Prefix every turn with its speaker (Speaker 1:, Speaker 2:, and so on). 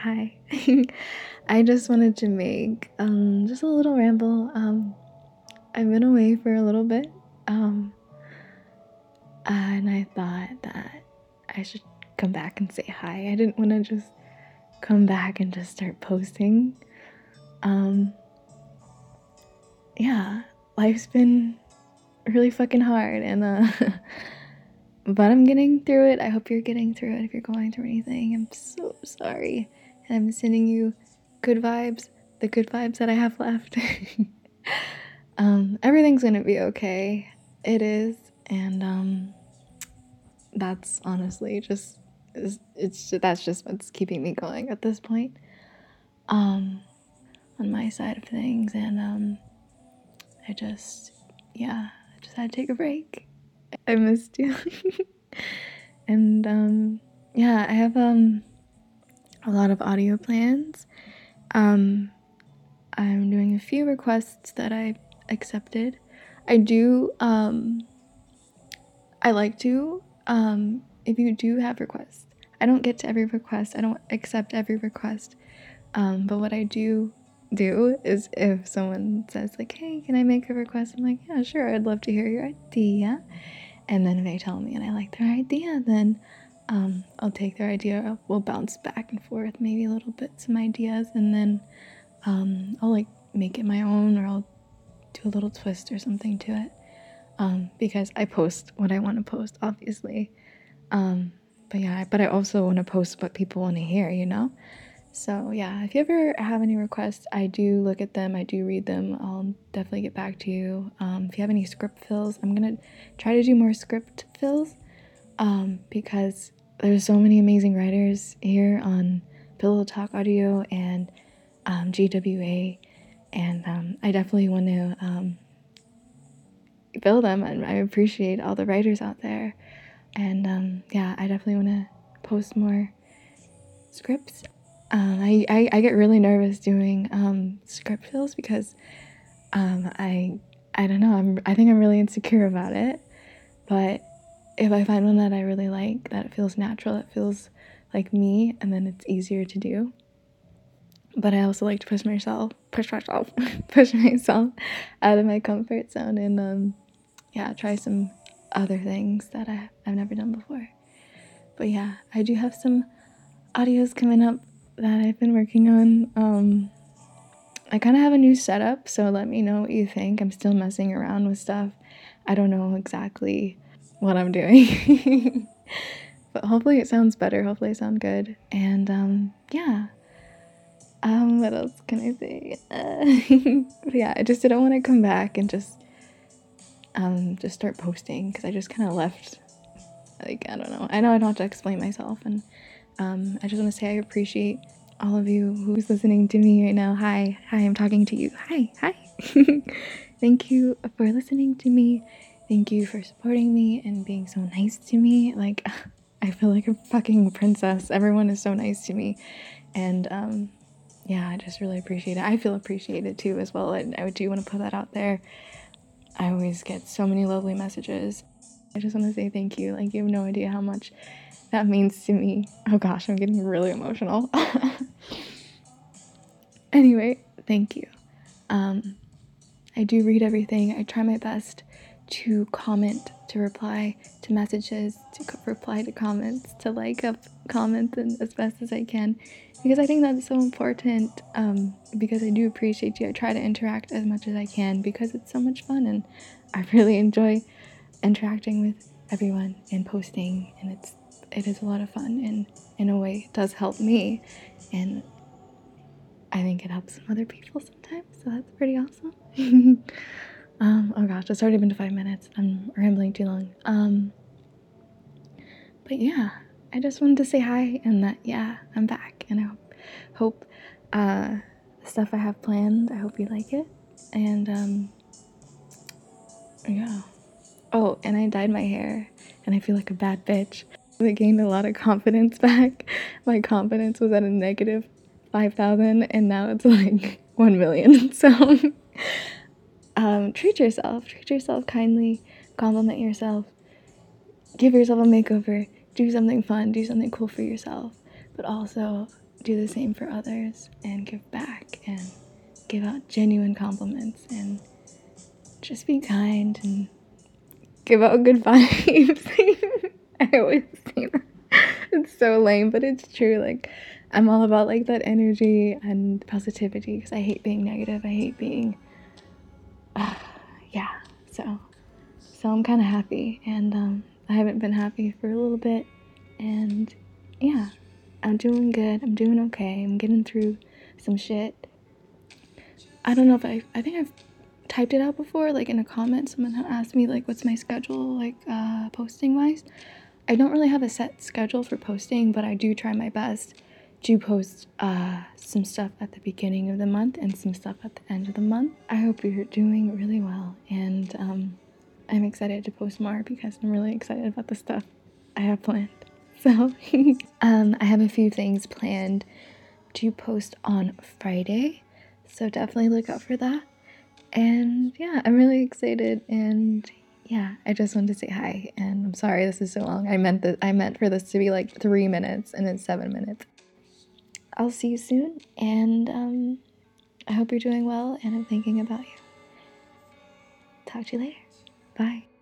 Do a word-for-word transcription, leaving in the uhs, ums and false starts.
Speaker 1: hi. I just wanted to make um just a little ramble. Um I've been away for a little bit. Um and I thought that I should come back and say hi. I didn't want to just come back and just start posting. Um yeah, life's been really fucking hard and uh but I'm getting through it. I hope you're getting through it if you're going through anything. I'm so sorry. And I'm sending you good vibes, the good vibes that I have left. um, everything's gonna be okay. It is, and um, that's honestly just it's, it's that's just what's keeping me going at this point. Um, on my side of things, and um, I just yeah, I just had to take a break. I missed you. And um yeah, I have um a lot of audio plans. Um I'm doing a few requests that I accepted. I do um I like to um if you do have requests. I don't get to every request. I don't accept every request. Um but what I do do is if someone says like, "Hey, can I make a request?" I'm like, "Yeah, sure. I'd love to hear your idea." And then if they tell me and I like their idea, then um, I'll take their idea. We'll bounce back and forth, maybe a little bit, some ideas, and then um, I'll like make it my own, or I'll do a little twist or something to it. Um, because I post what I want to post, obviously. Um, but yeah, but I also want to post what people want to hear, you know? So yeah, if you ever have any requests, I do look at them, I do read them. I'll definitely get back to you. Um, if you have any script fills, I'm gonna try to do more script fills um, because there's so many amazing writers here on Pillow Talk Audio and um, G W A, and um, I definitely want to um, fill them, and I appreciate all the writers out there. And um, yeah, I definitely want to post more scripts. Um, I, I, I get really nervous doing um, script fills because um, I I don't know, I'm I think I'm really insecure about it. But if I find one that I really like, that it feels natural, it feels like me, and then it's easier to do. But I also like to push myself, push myself, push myself out of my comfort zone and um, yeah, try some other things that I, I've never done before. But yeah, I do have some audios coming up that I've been working on. Um, I kind of have a new setup, so let me know what you think. I'm still messing around with stuff. I don't know exactly what I'm doing. But hopefully it sounds better. Hopefully I sound good. And um, yeah. Um, what else can I say? Uh, yeah, I just didn't want to come back and just um just start posting because I just kind of left. Like, I don't know. I know I don't have to explain myself, and um, I just want to say I appreciate all of you who's listening to me right now. Hi, hi, I'm talking to you. Hi, hi. Thank you for listening to me. Thank you for supporting me and being so nice to me. Like, I feel like a fucking princess. Everyone is so nice to me, and um, yeah, I just really appreciate it. I feel appreciated too, as well. And I do want to put that out there. I always get so many lovely messages. I just want to say thank you. Like, you have no idea how much that means to me. Oh gosh, I'm getting really emotional. Anyway, thank you. Um, I do read everything. I try my best to comment, to reply to messages, to co- reply to comments, to like up comments and as best as I can, because I think that's so important. Um, because I do appreciate you. I try to interact as much as I can because it's so much fun, and I really enjoy interacting with everyone and posting, and it's it is a lot of fun, and in a way it does help me, and I think it helps some other people sometimes, so that's pretty awesome. um oh gosh, it's already been five minutes. I'm rambling too long. Um but yeah, I just wanted to say hi, and that yeah, I'm back, and I hope, hope uh the stuff I have planned, I hope you like it. And um yeah. Oh, and I dyed my hair, and I feel like a bad bitch. I gained a lot of confidence back. My confidence was at a negative five thousand, and now it's like one million. So, um, treat yourself. Treat yourself kindly. Compliment yourself. Give yourself a makeover. Do something fun. Do something cool for yourself. But also, do the same for others and give back and give out genuine compliments and just be kind and give out good vibes. I always say that. It's so lame, but it's true. Like, I'm all about like that energy and positivity because I hate being negative. I hate being, uh, yeah. So, so I'm kind of happy, and um, I haven't been happy for a little bit, and yeah, I'm doing good. I'm doing okay. I'm getting through some shit. I don't know if I, I think I've typed it out before, like in a comment. Someone asked me like, what's my schedule like, uh, posting wise. I don't really have a set schedule for posting, but I do try my best to post uh, some stuff at the beginning of the month and some stuff at the end of the month. I hope you're doing really well, and um, I'm excited to post more because I'm really excited about the stuff I have planned. So um, I have a few things planned to post on Friday, so definitely look out for that. And yeah, I'm really excited, and yeah, I just wanted to say hi, and I'm sorry this is so long. I meant that I meant for this to be like three minutes and it's seven minutes. I'll see you soon, and um, I hope you're doing well, and I'm thinking about you. Talk to you later. Bye.